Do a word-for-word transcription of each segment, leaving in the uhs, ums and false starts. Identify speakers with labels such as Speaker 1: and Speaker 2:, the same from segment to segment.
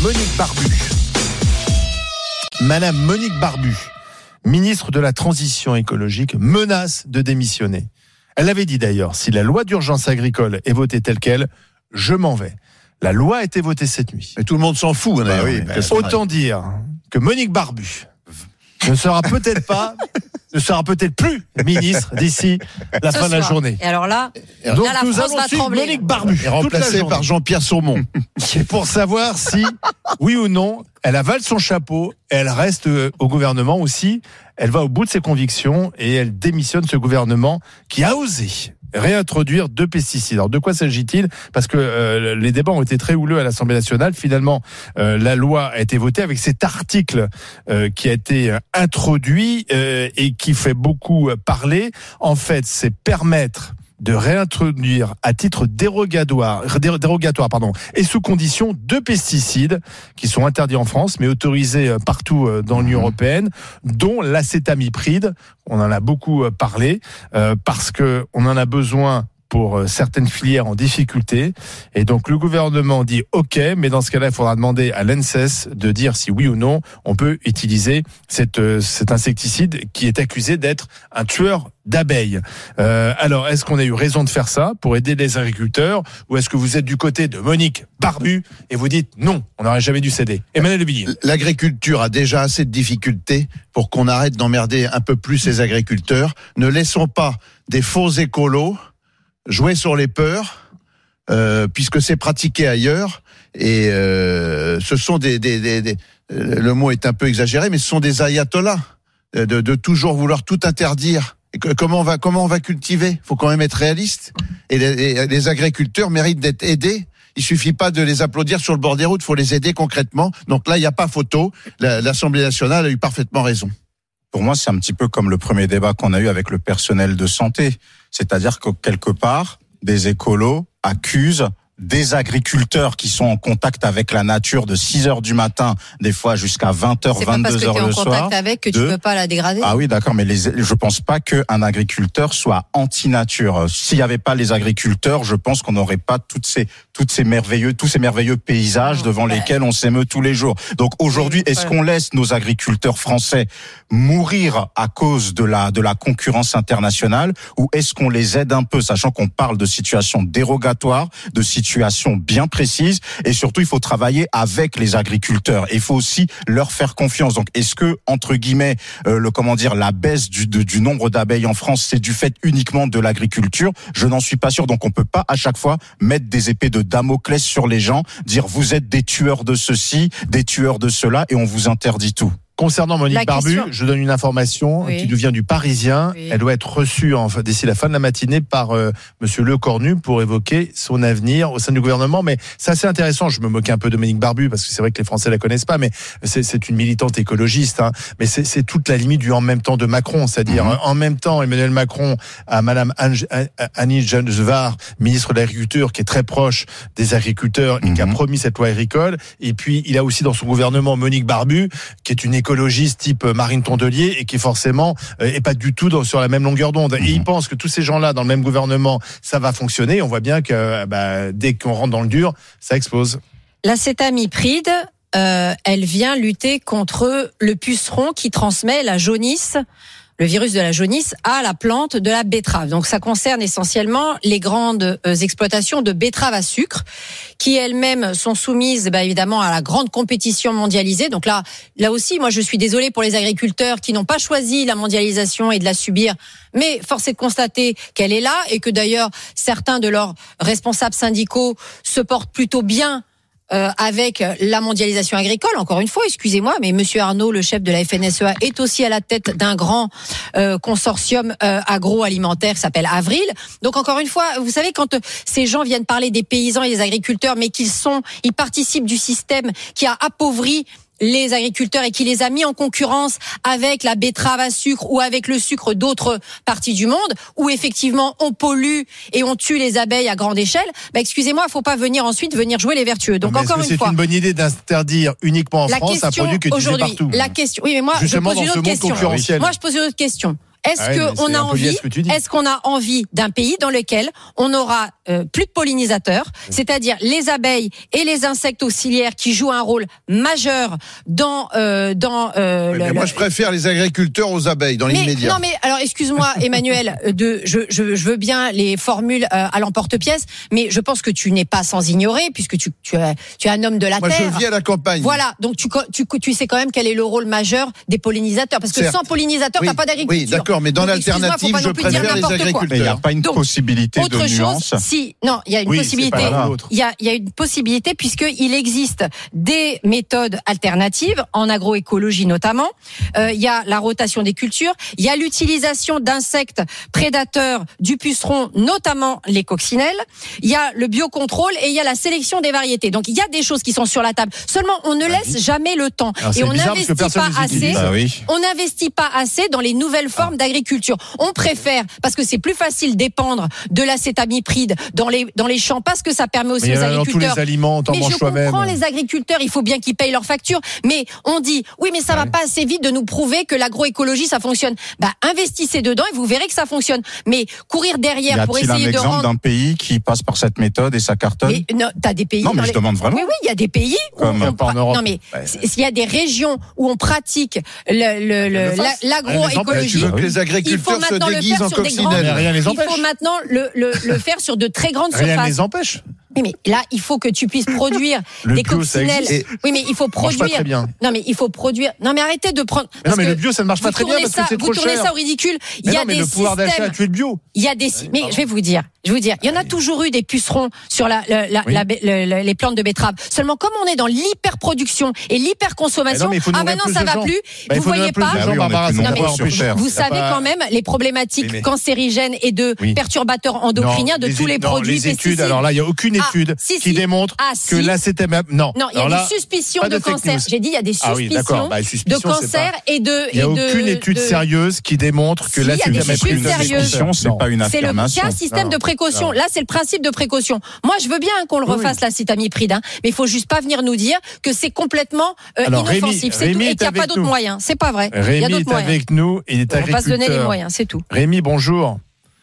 Speaker 1: Monique Barbu. Madame Monique Barbu, ministre de la Transition écologique, menace de démissionner. Elle avait dit d'ailleurs, si la loi d'urgence agricole est votée telle qu'elle, je m'en vais. La loi a été votée cette nuit.
Speaker 2: Et tout le monde s'en fout.
Speaker 1: Bah oui, bah, autant dire que Monique Barbu ne sera peut-être pas, ne sera peut-être plus ministre d'ici la
Speaker 3: Ce
Speaker 1: fin
Speaker 3: soir.
Speaker 1: de la journée.
Speaker 3: Et alors là,
Speaker 1: Donc
Speaker 3: là la
Speaker 1: nous
Speaker 3: France
Speaker 1: allons
Speaker 3: va
Speaker 1: suivre
Speaker 3: trembler.
Speaker 1: Monique Barbu,
Speaker 2: remplacé par Jean-Pierre Saumon.
Speaker 1: C'est pour savoir si, oui ou non, elle avale son chapeau, et elle reste au gouvernement aussi, elle va au bout de ses convictions et elle démissionne ce gouvernement qui a osé réintroduire deux pesticides. Alors de quoi s'agit-il ? Parce que euh, les débats ont été très houleux à l'Assemblée nationale. Finalement, euh, la loi a été votée avec cet article euh, qui a été euh, introduit euh, et qui fait beaucoup parler. En fait, c'est permettre de réintroduire à titre dérogatoire, dérogatoire pardon, et sous condition deux pesticides qui sont interdits en France mais autorisés partout dans l'Union européenne, dont l'acétamipride. On en a beaucoup parlé euh, parce que on en a besoin pour certaines filières en difficulté. Et donc, le gouvernement dit OK, mais dans ce cas-là, il faudra demander à l'A N S E S de dire si oui ou non on peut utiliser cette, cet insecticide qui est accusé d'être un tueur d'abeilles. Euh, alors, est-ce qu'on a eu raison de faire ça pour aider les agriculteurs, ou est-ce que vous êtes du côté de Monique Barbu et vous dites non, on n'aurait jamais dû céder? Emmanuel Levilliers.
Speaker 2: L'agriculture a déjà assez de difficultés pour qu'on arrête d'emmerder un peu plus les agriculteurs. Ne laissons pas des faux écolos jouer sur les peurs, euh, puisque c'est pratiqué ailleurs, et euh, ce sont des, des, des, des, le mot est un peu exagéré, mais ce sont des ayatollahs, de, de toujours vouloir tout interdire. Et que, comment on va, comment on va cultiver ? Faut quand même être réaliste. Et les, les, les agriculteurs méritent d'être aidés. Il suffit pas de les applaudir sur le bord des routes, faut les aider concrètement. Donc là, il n'y a pas photo. La, L'Assemblée nationale a eu parfaitement raison.
Speaker 4: Pour moi, c'est un petit peu comme le premier débat qu'on a eu avec le personnel de santé. C'est-à-dire que quelque part, des écolos accusent des agriculteurs qui sont en contact avec la nature de six heures du matin, des fois jusqu'à vingt heures, vingt-deux heures le soir.
Speaker 3: C'est pas parce que tu es en contact avec que tu
Speaker 4: de...
Speaker 3: peux pas la dégrader.
Speaker 4: Ah oui, d'accord, mais les... je pense pas qu'un agriculteur soit anti-nature. S'il y avait pas les agriculteurs, je pense qu'on n'aurait pas toutes ces, toutes ces merveilleux, tous ces merveilleux paysages devant ouais. lesquels on s'émeut tous les jours. Donc aujourd'hui, oui, est-ce ouais. qu'on laisse nos agriculteurs français mourir à cause de la, de la concurrence internationale, ou est-ce qu'on les aide un peu, sachant qu'on parle de situations dérogatoires, de situations bien précises, et surtout il faut travailler avec les agriculteurs et il faut aussi leur faire confiance. Donc est-ce que, entre guillemets, euh, le comment dire, la baisse du, de, du nombre d'abeilles en France, c'est du fait uniquement de l'agriculture? Je n'en suis pas sûr. Donc on peut pas à chaque fois mettre des épées de Damoclès sur les gens, dire vous êtes des tueurs de ceci, des tueurs de cela, et on vous interdit tout.
Speaker 1: Concernant Monique
Speaker 3: la
Speaker 1: Barbu,
Speaker 3: question...
Speaker 1: je donne une information oui. qui nous vient du Parisien. Oui. Elle doit être reçue en, d'ici la fin de la matinée par euh, Monsieur Lecornu pour évoquer son avenir au sein du gouvernement. Mais c'est assez intéressant. Je me moquais un peu de Monique Barbu parce que c'est vrai que les Français la connaissent pas, mais c'est, c'est une militante écologiste. Hein. Mais c'est, c'est toute la limite du en même temps de Macron, c'est-à-dire mm-hmm. en même temps Emmanuel Macron à Madame Annie Genevard, ministre de l'Agriculture, qui est très proche des agriculteurs mm-hmm. et qui a promis cette loi agricole. Et puis il a aussi dans son gouvernement Monique Barbu, qui est une écologiste type Marine Tondelier et qui forcément euh, est pas du tout dans, sur la même longueur d'onde. Mmh. Et ils pensent que tous ces gens-là dans le même gouvernement, ça va fonctionner. On voit bien que bah, dès qu'on rentre dans le dur, ça explose.
Speaker 3: L'acétamipride, euh, elle vient lutter contre le puceron qui transmet la jaunisse, le virus de la jaunisse, à la plante de la betterave. Donc ça concerne essentiellement les grandes euh, exploitations de betteraves à sucre, qui elles-mêmes sont soumises bah, évidemment à la grande compétition mondialisée. Donc là, là aussi, moi je suis désolée pour les agriculteurs qui n'ont pas choisi la mondialisation et de la subir, mais force est de constater qu'elle est là et que d'ailleurs certains de leurs responsables syndicaux se portent plutôt bien Euh, avec la mondialisation agricole. Encore une fois, excusez-moi, mais Monsieur Arnaud, le chef de la F N S E A, est aussi à la tête d'un grand euh, consortium euh, agroalimentaire qui s'appelle Avril. Donc encore une fois, vous savez, quand euh, ces gens viennent parler des paysans et des agriculteurs, mais qu'ils sont, ils participent du système qui a appauvri les agriculteurs et qui les a mis en concurrence avec la betterave à sucre ou avec le sucre d'autres parties du monde, où effectivement on pollue et on tue les abeilles à grande échelle, bah excusez-moi, il faut pas venir ensuite venir jouer les vertueux. Donc
Speaker 1: mais
Speaker 3: encore
Speaker 1: est-ce que
Speaker 3: une
Speaker 1: c'est
Speaker 3: fois,
Speaker 1: une bonne idée d'interdire uniquement en
Speaker 3: la
Speaker 1: France un produit qui est utilisé partout?
Speaker 3: La question, oui, mais moi
Speaker 1: Justement,
Speaker 3: je pose une autre question.
Speaker 1: concurrentiel.
Speaker 3: Moi je pose une autre question. Est-ce
Speaker 1: Ah ouais, mais
Speaker 3: que on
Speaker 1: c'est
Speaker 3: a
Speaker 1: un peu lié à
Speaker 3: envie
Speaker 1: ce que tu dis.
Speaker 3: Est-ce qu'on a envie d'un pays dans lequel on aura euh, plus de pollinisateurs, c'est-à-dire les abeilles et les insectes auxiliaires qui jouent un rôle majeur dans euh, dans euh,
Speaker 2: Ouais,
Speaker 3: le,
Speaker 2: mais moi,
Speaker 3: le-
Speaker 2: je préfère les agriculteurs aux abeilles dans
Speaker 3: mais,
Speaker 2: l'immédiat.
Speaker 3: non mais alors excuse-moi Emmanuel, de je, je je veux bien les formules euh, à l'emporte-pièce, mais je pense que tu n'es pas sans ignorer puisque tu tu es tu es un homme de la
Speaker 2: Moi,
Speaker 3: terre.
Speaker 2: je vis à la campagne.
Speaker 3: Voilà, donc tu, co- tu tu sais quand même quel est le rôle majeur des pollinisateurs parce que
Speaker 2: Certes.
Speaker 3: sans pollinisateurs
Speaker 2: Oui,
Speaker 3: t'as pas d'agriculture.
Speaker 2: oui, d'accord, mais dans
Speaker 3: Donc, excuse-moi,
Speaker 2: l'alternative,
Speaker 3: faut pas
Speaker 2: je
Speaker 3: non plus dire
Speaker 2: préfère les
Speaker 3: n'importe quoi.
Speaker 2: agriculteurs.
Speaker 4: Mais il n'y a pas une
Speaker 3: Donc,
Speaker 4: possibilité
Speaker 3: Autre
Speaker 4: de
Speaker 3: chose,
Speaker 4: nuance.
Speaker 3: si non, il y a une
Speaker 1: Oui, c'est
Speaker 3: possibilité.
Speaker 1: pas l'un ou l'autre.
Speaker 3: Il y a il y a une possibilité puisqu'il existe des méthodes alternatives en agroécologie notamment. Euh, il y a la rotation des cultures, il y a l'utilisation d'insectes prédateurs du puceron, notamment les coccinelles. Il y a le biocontrôle et il y a la sélection des variétés. Donc il y a des choses qui sont sur la table. Seulement on ne laisse jamais le temps
Speaker 1: Alors, c'est
Speaker 3: et on
Speaker 1: bizarre parce que
Speaker 3: n'investit
Speaker 1: personne
Speaker 3: pas
Speaker 1: les
Speaker 3: assez.
Speaker 1: utilise.
Speaker 4: Bah oui.
Speaker 3: On n'investit pas assez dans les nouvelles formes d'agriculture. On préfère, parce que c'est plus facile d'épandre de l'acétamipride dans les, dans les champs, parce que ça permet aussi
Speaker 1: Mais il y
Speaker 3: aux
Speaker 1: en a dans tous
Speaker 3: agriculteurs.
Speaker 1: les aliments, t'en
Speaker 3: Mais
Speaker 1: manges
Speaker 3: je
Speaker 1: toi-même.
Speaker 3: comprends les agriculteurs, il faut bien qu'ils payent leurs factures. Mais on dit, oui, mais ça va pas assez vite de nous prouver que l'agroécologie, ça fonctionne. Bah, investissez dedans et vous verrez que ça fonctionne. Mais courir
Speaker 4: Y
Speaker 3: derrière pour
Speaker 4: a-t-il un
Speaker 3: essayer de
Speaker 4: exemple
Speaker 3: rendre...
Speaker 4: d'un pays qui passe par cette méthode et ça cartonne?
Speaker 3: Mais non, t'as des pays.
Speaker 4: Non, mais
Speaker 3: dans
Speaker 4: je
Speaker 3: les-
Speaker 4: demande vraiment.
Speaker 3: Oui, oui, il y a des pays où
Speaker 4: Comme
Speaker 3: on
Speaker 1: pas en
Speaker 3: pra-
Speaker 1: Europe.
Speaker 3: Non, mais
Speaker 1: Ouais.
Speaker 3: s'il y a des régions où on pratique le, le, le,
Speaker 1: le fasse.
Speaker 3: la-
Speaker 1: Rien les empêche.
Speaker 2: Tu
Speaker 3: l'agroécologie.
Speaker 2: veux que les
Speaker 3: Il faut
Speaker 2: agriculteurs se
Speaker 3: maintenant le
Speaker 2: déguisent
Speaker 3: faire
Speaker 2: en
Speaker 3: sur des grandes.
Speaker 2: coccinelles?
Speaker 1: Mais rien les
Speaker 3: Il
Speaker 1: empêche.
Speaker 3: faut maintenant le, le, le faire sur de très grandes
Speaker 1: Rien ne
Speaker 3: surfaces.
Speaker 1: les empêche.
Speaker 3: Oui, mais là, il faut que tu puisses produire
Speaker 1: Le
Speaker 3: des
Speaker 1: bio, ça
Speaker 3: coccinelles.
Speaker 1: existe.
Speaker 3: Oui, mais il faut
Speaker 1: Ça marche pas
Speaker 3: produire.
Speaker 1: très bien.
Speaker 3: Non, mais il faut produire. Non, mais arrêtez de prendre.
Speaker 1: Mais non,
Speaker 3: parce
Speaker 1: mais
Speaker 3: que
Speaker 1: le bio, ça ne marche pas
Speaker 3: vous
Speaker 1: très bien
Speaker 3: tournez
Speaker 1: parce que
Speaker 3: ça-
Speaker 1: c'est trop
Speaker 3: Vous tournez
Speaker 1: cher.
Speaker 3: ça au ridicule. Il
Speaker 1: Mais
Speaker 3: y a
Speaker 1: non, mais
Speaker 3: des
Speaker 1: le pouvoir d'achat a
Speaker 3: systèmes.
Speaker 1: tué le bio.
Speaker 3: Il y a des. Mais je vais vous dire. Je vais vous dire. Il y en a toujours eu des pucerons sur la, la, la,
Speaker 1: Oui.
Speaker 3: la- la- la- les plantes de betterave. Seulement, comme on est dans l'hyperproduction et
Speaker 1: Mais
Speaker 3: l'hyperconsommation,
Speaker 1: non, mais il faut
Speaker 3: ah
Speaker 1: nourrir
Speaker 3: maintenant
Speaker 1: plus
Speaker 3: ça
Speaker 1: de
Speaker 3: va
Speaker 1: gens.
Speaker 3: plus.
Speaker 1: Bah, il
Speaker 3: Vous
Speaker 1: faut nourrir
Speaker 3: voyez
Speaker 1: plus de
Speaker 3: pas.
Speaker 1: gens,
Speaker 4: Ah oui, on est
Speaker 1: Barbara,
Speaker 4: plus
Speaker 1: c'est
Speaker 4: nombreux
Speaker 1: pas
Speaker 4: sur
Speaker 1: empêché.
Speaker 4: Terre.
Speaker 3: Vous
Speaker 1: Y a
Speaker 3: savez
Speaker 1: pas-
Speaker 3: quand même les problématiques
Speaker 1: Oui, mais-
Speaker 3: cancérigènes et de
Speaker 1: Oui.
Speaker 3: perturbateurs endocriniens
Speaker 1: Non,
Speaker 3: de tous les
Speaker 1: non,
Speaker 3: produits
Speaker 1: les études,
Speaker 3: pesticides.
Speaker 1: alors là, il n'y a aucune
Speaker 3: Ah,
Speaker 1: étude
Speaker 3: si,
Speaker 1: qui
Speaker 3: si.
Speaker 1: démontre
Speaker 3: Ah,
Speaker 1: que
Speaker 3: si.
Speaker 1: l'acétamiprid. Non,
Speaker 3: Non, il y a
Speaker 1: alors là,
Speaker 3: des suspicions
Speaker 1: pas
Speaker 3: de,
Speaker 1: de fake
Speaker 3: cancer.
Speaker 1: news.
Speaker 3: J'ai dit, il y a des
Speaker 1: Ah oui,
Speaker 3: suspicions
Speaker 1: d'accord. Bah,
Speaker 3: de
Speaker 1: suspicion, c'est
Speaker 3: cancer
Speaker 1: pas-
Speaker 3: et de.
Speaker 1: il n'y a
Speaker 3: et de-
Speaker 1: aucune étude
Speaker 3: de-
Speaker 1: sérieuse qui démontre que
Speaker 3: Si, il y a des
Speaker 1: l'acétamiprid
Speaker 3: études
Speaker 1: ne
Speaker 3: sérieuses.
Speaker 4: Suspicion, c'est
Speaker 1: Non.
Speaker 4: pas une
Speaker 3: C'est le
Speaker 4: affirmation.
Speaker 3: c'est un système
Speaker 1: Non.
Speaker 3: de précaution.
Speaker 1: Non.
Speaker 3: Là, c'est le principe de précaution. Moi, je veux bien hein, qu'on le
Speaker 1: Oui,
Speaker 3: refasse,
Speaker 1: oui.
Speaker 3: l'acétamiprid, hein, mais il faut juste pas venir nous dire que c'est complètement euh,
Speaker 1: Alors, Rémi-
Speaker 3: inoffensif. C'est tout,
Speaker 1: Rémi
Speaker 3: et
Speaker 1: est
Speaker 3: qu'il n'y a pas
Speaker 1: avec
Speaker 3: d'autres
Speaker 1: nous.
Speaker 3: moyens. C'est pas vrai. Il y a
Speaker 1: Rémi
Speaker 3: d'autres
Speaker 1: est
Speaker 3: moyens.
Speaker 1: avec nous, il est
Speaker 3: On va pas se donner les
Speaker 1: agriculteur.
Speaker 3: moyens, c'est tout.
Speaker 1: Rémi, bonjour.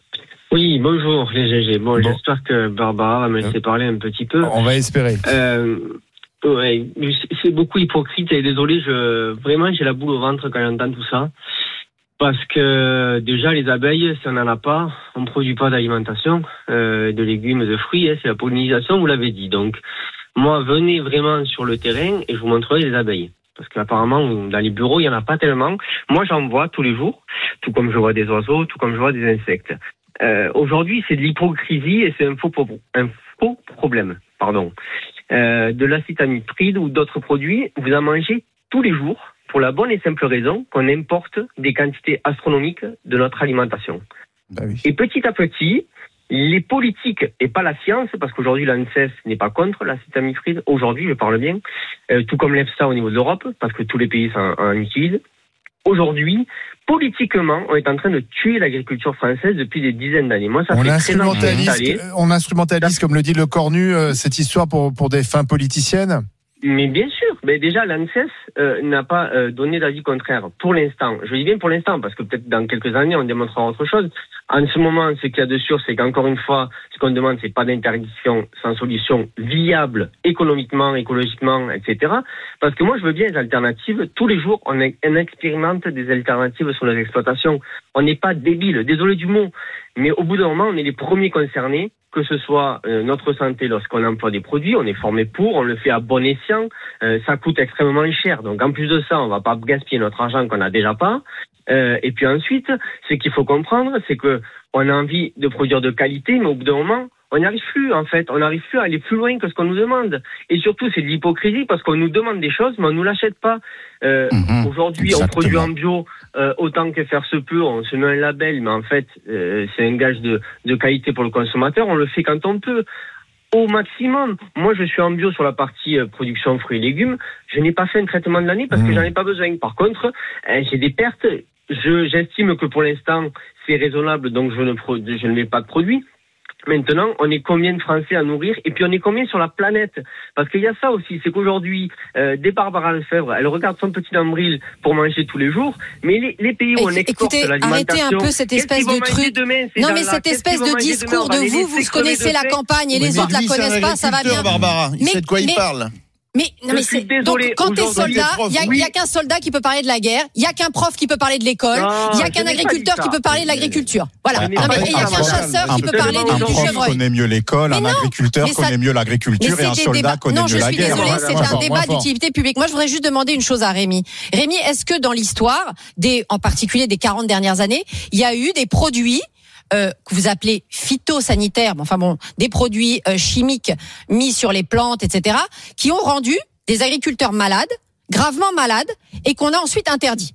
Speaker 5: Oui, bonjour les G G. Bon,
Speaker 1: Bon.
Speaker 5: j'espère que Barbara va me laisser parler un petit peu.
Speaker 1: On va espérer.
Speaker 5: Euh, ouais, c'est beaucoup hypocrite et désolé, je vraiment j'ai la boule au ventre quand j'entends tout ça. Parce que déjà les abeilles, si on n'en a pas, on ne produit pas d'alimentation, euh, de légumes, de fruits, hein, c'est la pollinisation, vous l'avez dit. Donc moi, venez vraiment sur le terrain et je vous montrerai les abeilles. Parce qu'apparemment, dans les bureaux, il n'y en a pas tellement. Moi, j'en vois tous les jours, tout comme je vois des oiseaux, tout comme je vois des insectes. Euh, aujourd'hui, c'est de l'hypocrisie et c'est un faux, pro- un faux problème. Pardon. Euh, de l'acétamipride ou d'autres produits, vous en mangez tous les jours pour la bonne et simple raison qu'on importe des quantités astronomiques de notre alimentation.
Speaker 1: Bah oui.
Speaker 5: Et petit à petit, les politiques et pas la science, parce qu'aujourd'hui l'ANSES n'est pas contre l'acétamipride, aujourd'hui je parle bien, euh, tout comme l'EFSA au niveau de l'Europe, parce que tous les pays en, en utilisent. Aujourd'hui, politiquement, on est en train de tuer l'agriculture française depuis des dizaines d'années. Moi, ça
Speaker 1: On
Speaker 5: fait treize ans que je suis
Speaker 1: instrumentalise,
Speaker 5: installé.
Speaker 1: on instrumentalise, comme le dit le Cornu, euh, cette histoire pour, pour des fins politiciennes.
Speaker 5: Mais bien sûr, mais déjà l'ANSES euh, n'a pas euh, donné d'avis contraire pour l'instant. Je dis bien pour l'instant parce que peut-être dans quelques années on démontrera autre chose. En ce moment, ce qu'il y a de sûr, c'est qu'encore une fois, ce qu'on demande, c'est pas d'interdiction sans solution viable économiquement, écologiquement, et cetera. Parce que moi, je veux bien des alternatives. Tous les jours, on, on expérimente des alternatives sur nos exploitations. On n'est pas débiles, désolé du mot, mais au bout d'un moment, on est les premiers concernés. Que ce soit euh, notre santé lorsqu'on emploie des produits, on est formé pour, on le fait à bon escient, euh, ça coûte extrêmement cher. Donc en plus de ça, on va pas gaspiller notre argent qu'on n'a déjà pas. Euh, et puis ensuite, ce qu'il faut comprendre, c'est que on a envie de produire de qualité, mais au bout d'un moment, on n'y arrive plus en fait. On n'arrive plus à aller plus loin que ce qu'on nous demande. Et surtout, c'est de l'hypocrisie parce qu'on nous demande des choses, mais on nous l'achète pas. Euh,
Speaker 4: Mhm,
Speaker 5: aujourd'hui,
Speaker 4: exactement.
Speaker 5: on produit en bio euh, autant que faire se peut. On se met un label, mais en fait, euh, c'est un gage de, de qualité pour le consommateur. On le fait quand on peut. Au maximum. Moi, je suis en bio sur la partie euh, production fruits et légumes. Je n'ai pas fait un traitement de l'année parce que
Speaker 1: Mmh.
Speaker 5: j'en ai pas besoin. Par contre, euh, j'ai des pertes. Je, j'estime que pour l'instant, c'est raisonnable, donc je ne, pro- je ne mets pas de produit. Maintenant, on est combien de Français à nourrir et puis on est combien sur la planète? Parce qu'il y a ça aussi, c'est qu'aujourd'hui, euh, des Barbara Lefebvre, elle regarde son petit nombril pour manger tous les jours, mais les, les pays où on exporte
Speaker 3: Écoutez,
Speaker 5: l'alimentation...
Speaker 3: arrêtez un peu cette espèce de truc.
Speaker 5: Demain,
Speaker 3: non mais
Speaker 5: là.
Speaker 3: cette espèce de discours de vous, vous connaissez la campagne et
Speaker 2: Mais
Speaker 3: les autres la
Speaker 2: lui, c'est un
Speaker 3: connaissent pas, ça va bien.
Speaker 2: Barbara, il
Speaker 3: Mais-
Speaker 2: sait de quoi
Speaker 3: mais-
Speaker 2: il parle.
Speaker 3: Mais, non, mais
Speaker 5: Je suis
Speaker 3: c'est,
Speaker 5: désolé,
Speaker 3: donc, quand t'es
Speaker 5: aujourd'hui,
Speaker 3: soldat,
Speaker 2: les
Speaker 3: il y a,
Speaker 2: profs,
Speaker 3: il y a qu'un soldat qui peut parler de la guerre, il y a qu'un prof qui peut parler de l'école,
Speaker 5: Non,
Speaker 3: il y a
Speaker 5: je
Speaker 3: qu'un
Speaker 5: n'ai pas
Speaker 3: agriculteur
Speaker 5: dit
Speaker 3: qui
Speaker 5: ça.
Speaker 3: peut parler de l'agriculture. Voilà.
Speaker 5: Mais
Speaker 3: Non, mais
Speaker 5: un
Speaker 3: il y a qu'un
Speaker 5: prof-
Speaker 3: chasseur
Speaker 5: un
Speaker 3: qui peut
Speaker 5: prof-
Speaker 3: parler
Speaker 5: un
Speaker 3: du,
Speaker 4: Un
Speaker 3: du
Speaker 4: prof
Speaker 3: chevreuil.
Speaker 4: connaît mieux l'école,
Speaker 3: Mais
Speaker 4: un
Speaker 3: non,
Speaker 4: agriculteur
Speaker 3: mais ça-
Speaker 4: connaît mieux
Speaker 3: Mais
Speaker 4: l'agriculture et un
Speaker 3: c'est des
Speaker 4: soldat
Speaker 3: débats.
Speaker 4: connaît
Speaker 3: Non,
Speaker 4: mieux
Speaker 3: je
Speaker 4: la
Speaker 3: suis
Speaker 4: guerre.
Speaker 3: désolée,
Speaker 1: Voilà,
Speaker 3: c'est
Speaker 1: moins
Speaker 3: un
Speaker 1: fort,
Speaker 3: débat
Speaker 1: moins fort.
Speaker 3: d'utilité publique. Moi, je voudrais juste demander une chose à Rémi. Rémi, est-ce que dans l'histoire, des, en particulier des quarante dernières années, il y a eu des produits Euh, que vous appelez phytosanitaires, enfin bon, des produits euh, chimiques mis sur les plantes, et cetera, qui ont rendu des agriculteurs malades, gravement malades, et qu'on a ensuite interdit.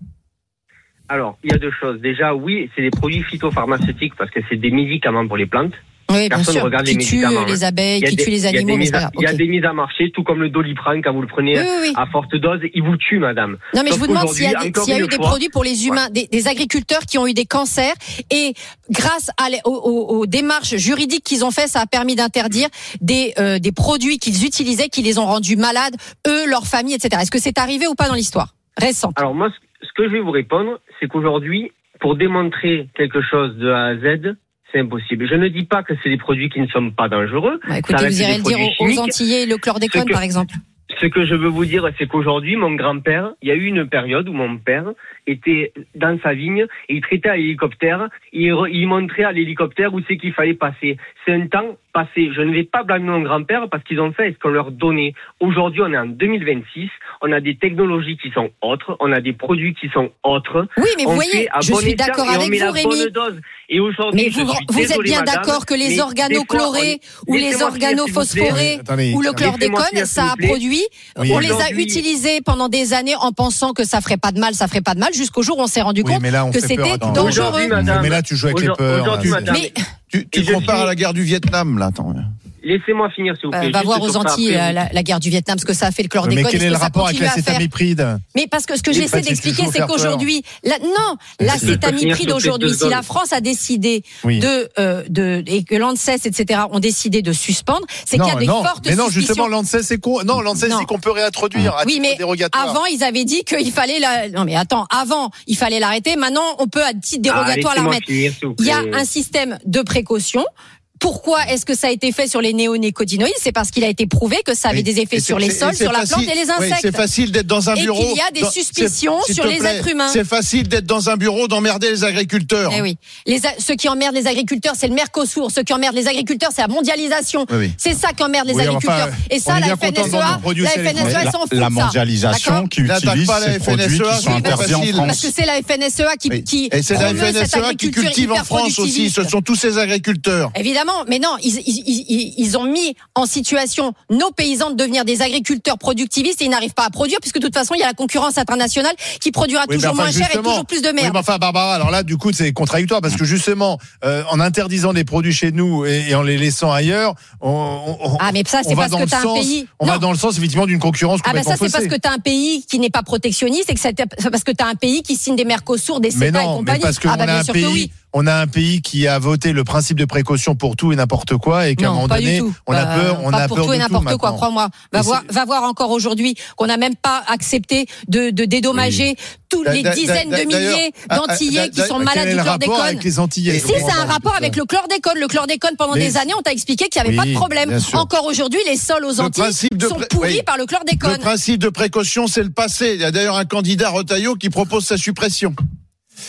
Speaker 5: Alors, il y a deux choses. Déjà, oui, c'est des produits phytopharmaceutiques parce que c'est des médicaments pour les plantes.
Speaker 3: Oui, bien
Speaker 5: Personne
Speaker 3: sûr.
Speaker 5: regarde
Speaker 3: Qui
Speaker 5: les
Speaker 3: tue
Speaker 5: médicaments,
Speaker 3: les
Speaker 5: hein.
Speaker 3: abeilles,
Speaker 5: Il y a
Speaker 3: qui
Speaker 5: des-
Speaker 3: tue les
Speaker 5: il y a des
Speaker 3: animaux, mais
Speaker 5: mises
Speaker 3: c'est pas
Speaker 5: à-
Speaker 3: grave.
Speaker 5: Il y a
Speaker 3: Ok.
Speaker 5: des mises à marché, tout comme le Doliprane, quand vous le prenez
Speaker 3: Oui, oui, oui.
Speaker 5: à forte dose, il vous tue, madame.
Speaker 3: Non, mais
Speaker 5: Sauf
Speaker 3: je vous demande s'il y a,
Speaker 5: qu'aujourd'hui,
Speaker 3: des-
Speaker 5: encore
Speaker 3: s'il y a eu
Speaker 5: une
Speaker 3: des
Speaker 5: fois-
Speaker 3: produits pour les humains, des, des agriculteurs qui ont eu des cancers et grâce à les- aux, aux- aux démarches juridiques qu'ils ont fait, ça a permis d'interdire des, euh, des produits qu'ils utilisaient, qui les ont rendus malades, eux, leurs familles, et cetera. Est-ce que c'est arrivé ou pas dans l'histoire récente?
Speaker 5: Alors moi, ce ce que je vais vous répondre, c'est qu'aujourd'hui, pour démontrer quelque chose de A à Z, c'est impossible. Je ne dis pas que c'est des produits qui ne sont pas dangereux.
Speaker 3: Bah, écoutez,
Speaker 5: Ça reste
Speaker 3: vous irez
Speaker 5: des
Speaker 3: le dire
Speaker 5: produits
Speaker 3: aux, aux
Speaker 5: chimiques.
Speaker 3: Antillais, le chlordécone,
Speaker 5: Ce que-
Speaker 3: par exemple.
Speaker 5: Ce que je veux vous dire, c'est qu'aujourd'hui, mon grand-père, il y a eu une période où mon père était dans sa vigne et il traitait à l'hélicoptère. Il, re- il montrait à l'hélicoptère où c'est qu'il fallait passer. C'est un temps passé. Je ne vais pas blâmer mon grand-père parce qu'ils ont fait ce qu'on leur donnait. Aujourd'hui, on est en deux mille vingt-six. On a des technologies qui sont autres. On a des produits qui sont autres.
Speaker 3: Oui, mais vous
Speaker 5: On
Speaker 3: voyez,
Speaker 5: fait à
Speaker 3: je
Speaker 5: bon
Speaker 3: suis
Speaker 5: état
Speaker 3: d'accord
Speaker 5: et on
Speaker 3: avec
Speaker 5: met
Speaker 3: vous,
Speaker 5: la
Speaker 3: Rémi.
Speaker 5: bonne dose. Et aujourd'hui,
Speaker 3: Mais
Speaker 5: je
Speaker 3: vous,
Speaker 5: suis
Speaker 3: vous êtes
Speaker 5: désolé,
Speaker 3: bien
Speaker 5: madame,
Speaker 3: d'accord que les
Speaker 5: mais
Speaker 3: organophosphorés
Speaker 5: des fois,
Speaker 3: ou les
Speaker 5: laissez-moi finir, s'il vous plaît.
Speaker 3: organophosphorés
Speaker 1: Attendez,
Speaker 3: ou le
Speaker 1: laissez-moi
Speaker 3: chlordécone,
Speaker 5: finir, s'il
Speaker 3: ça
Speaker 5: vous
Speaker 3: a
Speaker 5: plaît.
Speaker 3: produit,
Speaker 1: Oui.
Speaker 3: on les a
Speaker 5: Aujourd'hui-
Speaker 3: utilisés pendant des années en pensant que ça ferait pas de mal, ça ferait pas de mal, jusqu'au jour où on s'est rendu
Speaker 1: Oui,
Speaker 3: compte
Speaker 1: mais là, on
Speaker 3: que
Speaker 1: fait peur,
Speaker 3: c'était
Speaker 1: attends.
Speaker 3: dangereux.
Speaker 5: Aujourd'hui, madame,
Speaker 1: Mais là, tu joues avec les
Speaker 5: Aujourd'hui-
Speaker 1: peurs.
Speaker 5: aujourd'hui,
Speaker 1: là,
Speaker 5: madame,
Speaker 3: Mais
Speaker 2: Tu, tu
Speaker 5: Et je
Speaker 2: compares
Speaker 5: suis-
Speaker 2: à la guerre du Vietnam, là, attends.
Speaker 5: Laissez-moi finir, s'il vous
Speaker 3: euh,
Speaker 5: plaît.
Speaker 3: va
Speaker 5: Juste
Speaker 3: voir aux
Speaker 5: sur ça,
Speaker 3: Antilles
Speaker 5: après,
Speaker 3: la, la guerre du Vietnam, ce que ça a fait le
Speaker 1: Mais
Speaker 3: chlordécone,
Speaker 1: quel
Speaker 3: est-ce
Speaker 1: est le
Speaker 3: que ça
Speaker 1: rapport avec
Speaker 3: continue à faire
Speaker 1: l'acétamipride?
Speaker 3: Mais parce que ce que
Speaker 1: Mais
Speaker 3: j'essaie
Speaker 1: parce que
Speaker 3: d'expliquer,
Speaker 1: tu veux
Speaker 3: c'est
Speaker 1: faire peur.
Speaker 3: qu'aujourd'hui, la, non,
Speaker 5: Je peux
Speaker 3: l'acétamipride
Speaker 5: finir sur
Speaker 3: aujourd'hui,
Speaker 5: ces deux
Speaker 3: si la
Speaker 5: zones.
Speaker 3: France a décidé
Speaker 1: Oui.
Speaker 3: de, euh, de, et que l'ANSES, et cetera, ont décidé de suspendre, c'est qu'il y a des
Speaker 1: non,
Speaker 3: fortes
Speaker 1: mais non,
Speaker 3: suspicions.
Speaker 1: justement, l'ANSES, c'est con. Non, l'ANSES
Speaker 3: Non.
Speaker 1: dit qu'on peut réintroduire à
Speaker 3: Oui,
Speaker 1: titre
Speaker 3: mais
Speaker 1: dérogatoire.
Speaker 3: avant, ils avaient dit qu'il fallait la, non, mais attends, avant, il fallait l'arrêter. Maintenant, on peut à titre
Speaker 5: Ah,
Speaker 3: dérogatoire la
Speaker 5: laissez-moi
Speaker 3: remettre.
Speaker 5: finir, s'il vous
Speaker 3: Il y a
Speaker 5: plaît.
Speaker 3: un système de précaution. Pourquoi est-ce que ça a été fait sur les néonicotinoïdes? C'est parce qu'il a été prouvé que ça avait
Speaker 2: Oui.
Speaker 3: des effets
Speaker 2: Et
Speaker 3: sur
Speaker 2: c'est-
Speaker 3: les
Speaker 2: c'est-
Speaker 3: sols,
Speaker 2: c'est
Speaker 3: sur la
Speaker 2: facile-
Speaker 3: plante et les
Speaker 2: oui,
Speaker 3: insectes.
Speaker 2: c'est facile d'être dans un
Speaker 3: Et
Speaker 2: bureau.
Speaker 3: qu'il y a des
Speaker 2: dans-
Speaker 3: suspicions
Speaker 2: c'est- s'il
Speaker 3: sur
Speaker 2: te
Speaker 3: les
Speaker 2: plaît,
Speaker 3: êtres humains.
Speaker 2: C'est facile d'être dans un bureau, d'emmerder les agriculteurs.
Speaker 3: Eh oui. Les, a- ceux qui emmerdent les agriculteurs, c'est le Mercosur. Ceux qui emmerdent les agriculteurs, c'est la mondialisation.
Speaker 2: Oui, oui.
Speaker 3: C'est ça qui emmerde les
Speaker 1: Oui,
Speaker 3: agriculteurs.
Speaker 1: enfin,
Speaker 3: et
Speaker 1: on
Speaker 3: ça,
Speaker 1: est
Speaker 3: la
Speaker 1: bien content de
Speaker 3: FNSEA,
Speaker 1: vendre nos produits
Speaker 3: la
Speaker 1: aussi, les
Speaker 3: FNSEA,
Speaker 1: Français.
Speaker 3: elle s'en fout
Speaker 4: La
Speaker 3: de ça.
Speaker 4: mondialisation
Speaker 3: D'accord
Speaker 4: qui
Speaker 2: N'attaque
Speaker 4: utilise
Speaker 2: pas la
Speaker 4: ces produits
Speaker 2: FNSEA,
Speaker 4: qui sont
Speaker 2: c'est
Speaker 4: interdits en
Speaker 2: facile.
Speaker 3: Parce
Speaker 4: France.
Speaker 3: que c'est la FNSEA qui,
Speaker 2: Oui.
Speaker 3: qui
Speaker 2: Et c'est la
Speaker 3: promeut cette
Speaker 2: FNSEA qui
Speaker 3: agriculture
Speaker 2: cultive en
Speaker 3: hyper
Speaker 2: France aussi.
Speaker 3: productiviste.
Speaker 2: Ce sont tous ces agriculteurs.
Speaker 3: Évidemment, mais non, ils, ils, ils, ils ont mis en situation nos paysans de devenir des agriculteurs productivistes et ils n'arrivent pas à produire puisque de toute façon il y a la concurrence internationale qui produira
Speaker 1: Oui, mais
Speaker 3: toujours
Speaker 1: enfin,
Speaker 3: moins cher et
Speaker 1: justement-
Speaker 3: toujours plus de
Speaker 1: Oui,
Speaker 3: merde.
Speaker 1: mais enfin, Barbara, alors là, du coup, c'est contradictoire parce que justement, euh, en interdisant des produits chez nous et, et en les laissant ailleurs, on, on,
Speaker 3: Ah, mais ça, c'est
Speaker 1: on va
Speaker 3: parce
Speaker 1: dans
Speaker 3: que
Speaker 1: le
Speaker 3: t'as un
Speaker 1: sens,
Speaker 3: pays-
Speaker 1: on
Speaker 3: Non.
Speaker 1: va dans le sens effectivement d'une concurrence
Speaker 3: Ah ben
Speaker 1: complètement
Speaker 3: ça c'est parce
Speaker 1: faussée.
Speaker 3: que tu as un pays qui n'est pas protectionniste et que c'est parce que tu as un pays qui signe des Mercosur, des
Speaker 1: Mais
Speaker 3: CETA et
Speaker 1: non, mais
Speaker 3: compagnie.
Speaker 1: parce qu'on
Speaker 3: ah bah
Speaker 1: a
Speaker 3: bien
Speaker 1: un
Speaker 3: sûr que
Speaker 1: pays,
Speaker 3: oui.
Speaker 1: on a un pays qui a voté le principe de précaution pour tout et n'importe quoi et qu'à un
Speaker 3: Non,
Speaker 1: moment
Speaker 3: pas
Speaker 1: donné,
Speaker 3: du tout.
Speaker 1: on a
Speaker 3: Bah,
Speaker 1: peur, on
Speaker 3: pas
Speaker 1: a
Speaker 3: pour
Speaker 1: peur
Speaker 3: tout
Speaker 1: de
Speaker 3: et n'importe
Speaker 1: tout
Speaker 3: quoi,
Speaker 1: maintenant.
Speaker 3: crois-moi. Va
Speaker 1: Et
Speaker 3: voir,
Speaker 1: c'est-
Speaker 3: va voir encore aujourd'hui qu'on n'a même pas accepté de, de dédommager tous les
Speaker 2: D'a- d'a-
Speaker 3: dizaines de
Speaker 2: d'ailleurs,
Speaker 3: milliers
Speaker 2: ah,
Speaker 3: d'Antillais
Speaker 2: ah,
Speaker 3: qui sont
Speaker 2: d'a-
Speaker 3: malades
Speaker 1: Quel est
Speaker 3: du
Speaker 1: le rapport
Speaker 3: chlordécone.
Speaker 1: avec les Antillais?
Speaker 3: Si, c'est un rapport avec le chlordécone. Le chlordécone, pendant
Speaker 1: Mais-
Speaker 3: des années, on t'a expliqué qu'il n'y avait
Speaker 1: Oui,
Speaker 3: pas de problème.
Speaker 1: bien sûr.
Speaker 3: Encore aujourd'hui, les sols aux
Speaker 2: Le
Speaker 3: Antilles
Speaker 2: principe de
Speaker 3: sont
Speaker 2: pré-
Speaker 3: pourris
Speaker 2: oui.
Speaker 3: par le chlordécone.
Speaker 2: Le principe de précaution, c'est le passé. Il y a d'ailleurs un candidat Retailleau qui propose sa suppression.